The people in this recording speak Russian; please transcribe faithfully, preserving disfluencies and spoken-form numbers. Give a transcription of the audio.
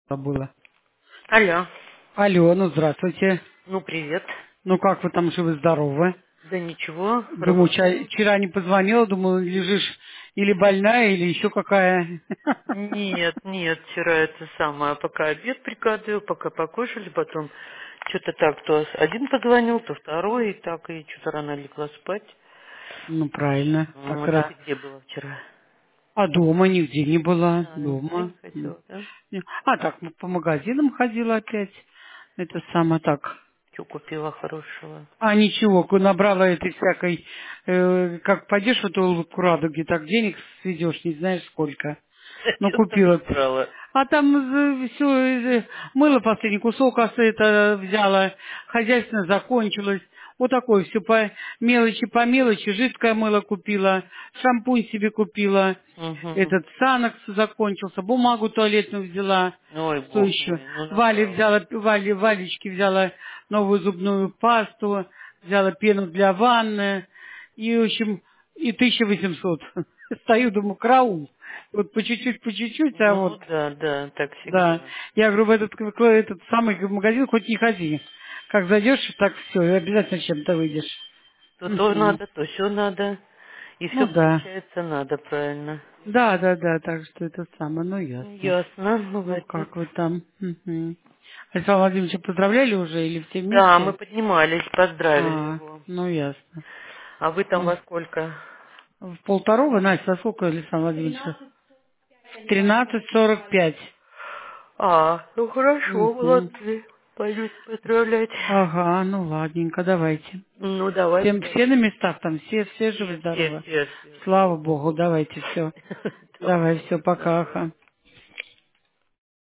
Было. Алло. Алло, ну здравствуйте. Ну, привет. Ну как вы там, живы-здоровы? Да ничего, Думаю, ча- работаем. вчера не позвонила, думаю, лежишь или больная, или еще какая. Нет, нет, вчера это самое, пока обед приготовил, пока покушали, потом что-то так, то один позвонил, то второй, и так, и что-то рано легла спать. Ну правильно, так Вот, а раз. ты где была вчера? А дома нигде не была, А, нигде не дома. М. ходила, да? А так, ну, по магазинам ходила опять. Это самое так. Что купила хорошего? А ничего, ку- набрала этой всякой, э, как пойдешь в эту улыбку радуги, так денег сведешь, не знаешь сколько. Ну, Что там купила. набрала? А там все, мыло последний кусок это взяла, хозяйственно закончилось. Вот такое все по мелочи, по мелочи. Жидкое мыло купила, шампунь себе купила, Угу. этот санокс закончился, бумагу туалетную взяла. Ой, Что бог еще? мой, ну Вале набрала. взяла, Вале, Валечке взяла новую зубную пасту, взяла пену для ванны. И, в общем, и тысяча восемьсот. Стою, думаю, караул. Вот по чуть-чуть, по чуть-чуть, а Ну вот, да, да, так да. всегда. Я говорю, в этот, в этот самый магазин хоть не ходи. Как зайдешь, так все, обязательно чем-то выйдешь. То то Мгм. надо, то все надо. И Ну все да. получается надо, правильно. Да, да, да, так что это самое, ну ясно. Ясно, Ну молодец. как вы там? Мгм. Александра Владимировича поздравляли уже или все Да, мы вместе? поднимались, поздравили А, его. ну ясно. А вы там Ну, во сколько? в полвторого, Настя, во сколько, Александр Владимирович? Тринадцать сорок пять. А, ну хорошо, Мгм. молодцы. Пойдете поздравлять. Ага, ну ладненько, давайте. Ну, давай, Всем, все на давай. местах там, все, все Все, все, живы-здоровы. все, все, Слава слава Богу, богу. давайте, все. Давай, Давай, все, пока, давай. ага.